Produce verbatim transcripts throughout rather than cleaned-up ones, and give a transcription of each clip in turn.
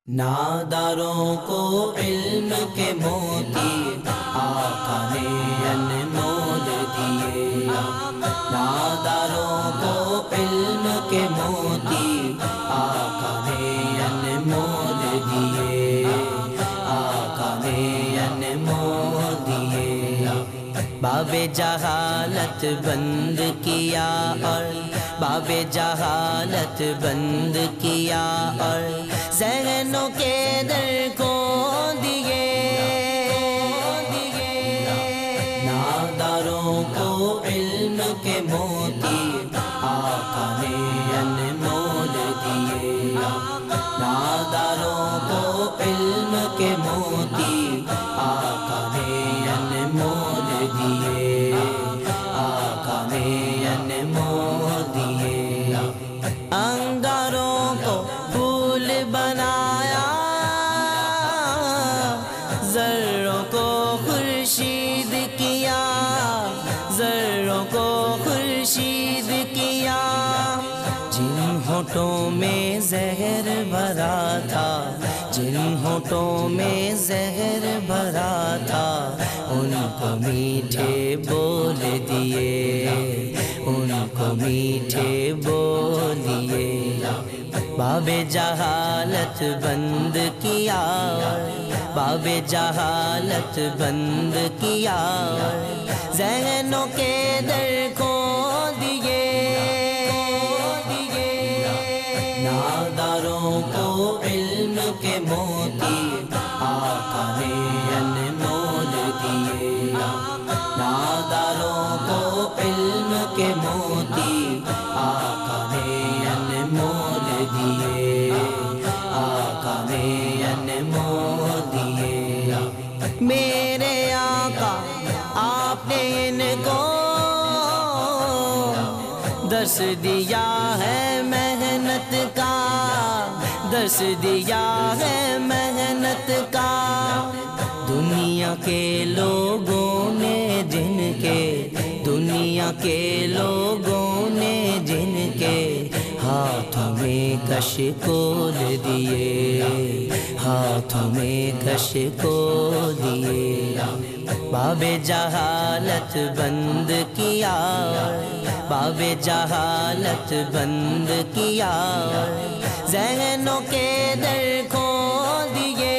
ناداروں کو علم کے موتی آقا نے انمول دیے، ناداروں کو علم کے موتی آقا نے انمول دیے، آقا نے انمول دیے۔ باب جہالت بند کیا اور باب جہالت بند کیا اور ذہنوں کے در کو دیے، ناداروں کو علم کے موتی آقا نے انمول دیے، ناداروں کو علم کے موتی آقا نے انمول دیے، آقا نے انمول دیے۔ انگاروں کو پھول بنایا، ذروں کو خورشید کیا، ذروں کو خورشید کیا۔ جن ہونٹوں میں زہر بھرا تھا، جن ہونٹوں میں زہر بھرا تھا، ان کو میٹھے بول دیے، ان کو میٹھے بولیے۔ باب جہالت بند کیا، باب جہالت بند کیا، ذہنوں کے در کو دیے، ناداروں کو علم کے موتی آقا نے انمول دیے، ناداروں کو علم کے موتی آقا نے انمول دیے، آقا نے انمول دیے۔ میرے آقا آپ نے ان کو درس دیا ہے محنت کا، درس دیا ہے محنت کا۔ دنیا کے لوگوں نے جن کے، دنیا کے لوگوں نے جن کے ہاتھوں میں کشکول دیے، ہاتھوں میں کشکول دیے۔ باب جہالت بند کیا، باب جہالت بند کیا، ذہنوں کے در کو دیے،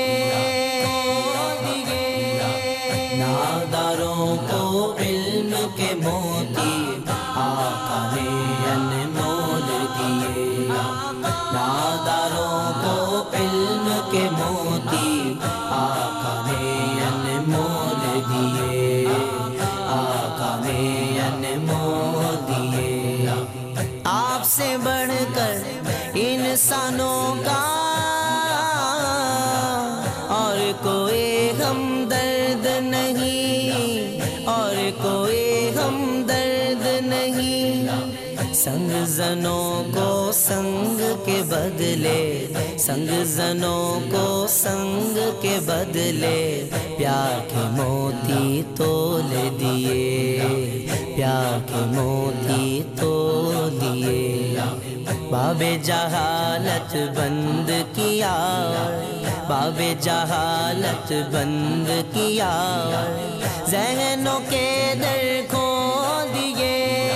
ناداروں کو علم کے موتی آقا نے انمول دیے، ناداروں کو علم کے موتی آقا نے انمول دیے، آقا نے انمول دیے۔ آپ سے بڑھ کر انسانوں کا اور کوئی ہمدرد نہیں، اور کوئی ہمدرد نہیں۔ سنگ زنوں کو سنگ کے بدلے، سنگ زنوں کو سنگ کے بدلے پیار کے موتی تول دیے، پیار کے موتی تول دیے۔ باب جہالت بند کیا، باب جہالت بند کیا، ذہنوں کے در کو دیے،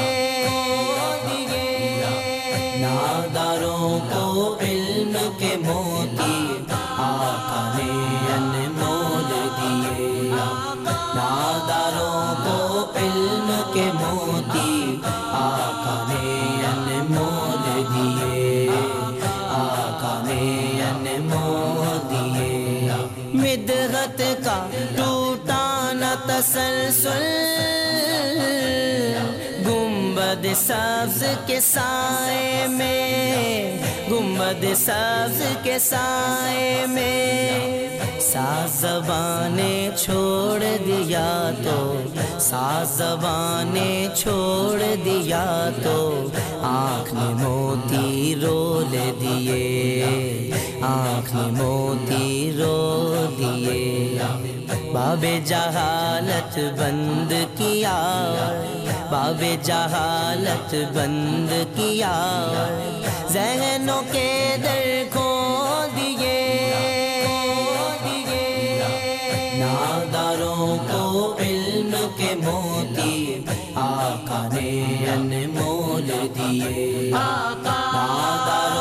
ناداروں کو علم کے موتی آقا نے انمول دیے، ناداروں کو علم کے موتی آقا نے انمول دیے، آقا نے انمول دیے۔ مدحت کا ٹوٹا نہ تسلسل، گنبد سبز کے سائے میں، گنبد سبز کے سائے میں۔ ساز زبان نے چھوڑ دیا تو، ساز زبان نے چھوڑ دیا تو، آنکھ نے موتی رول دیے، آنکھ نے موتی رول دیے۔ باب جہالت بند کیا، باب جہالت بند کیا، ذہنوں کے در کھول دیے۔ نے انمول دیے، مادر